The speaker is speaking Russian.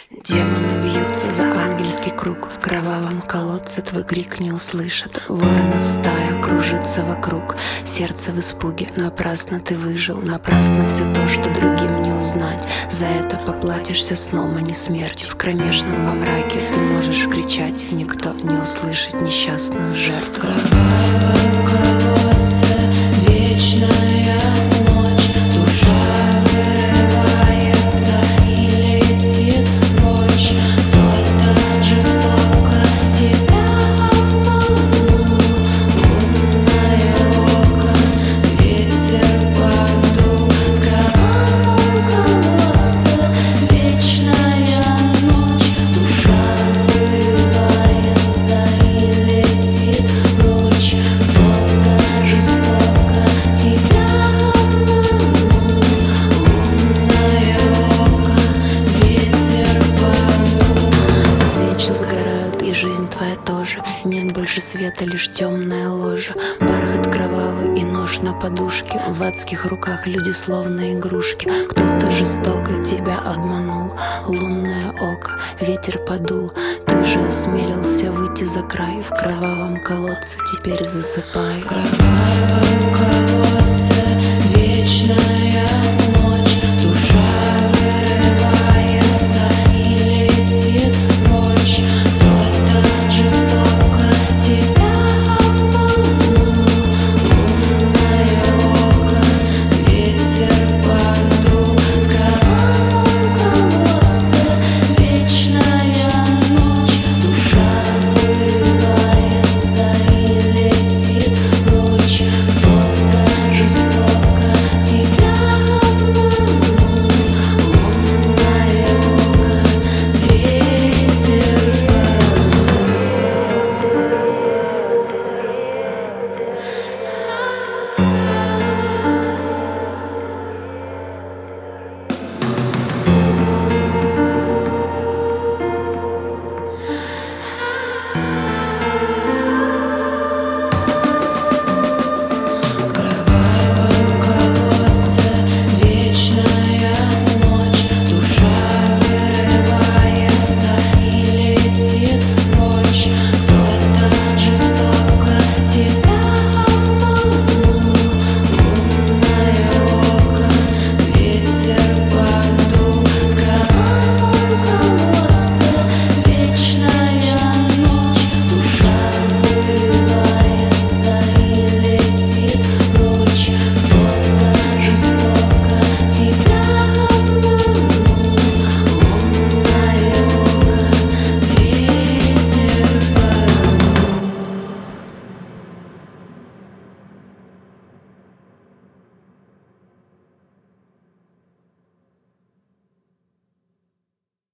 Демоны бьются за ангельский круг. В кровавом колодце твой крик не услышат. Воронов стая кружится вокруг. Сердце в испуге, напрасно ты выжил. Напрасно все то, что другим не узнать. За это поплатишься сном, а не смертью. В кромешном во мраке ты можешь кричать. Никто не услышит несчастную жертву. В кровавом колодце вечная ночь. Душа вырывается и летит прочь. Кто-то жестоко тебя обманул. Лунное око, ветер подул. В кровавом колодце вечная ночь. Душа вырывается и летит прочь. Кто-то жестоко тебя обманул. Лунное око, ветер подул. Свечи сгорают, и жизнь твоя тоже. Нет больше света, лишь темная ложа. Бархат кровавый и нож на подушке. В адских руках люди словно игрушки. Кто-то жестоко тебя обманул. Лунное око, ветер подул. Ты же осмелился выйти за край. В кровавом колодце теперь засыпай. В кровавом колодце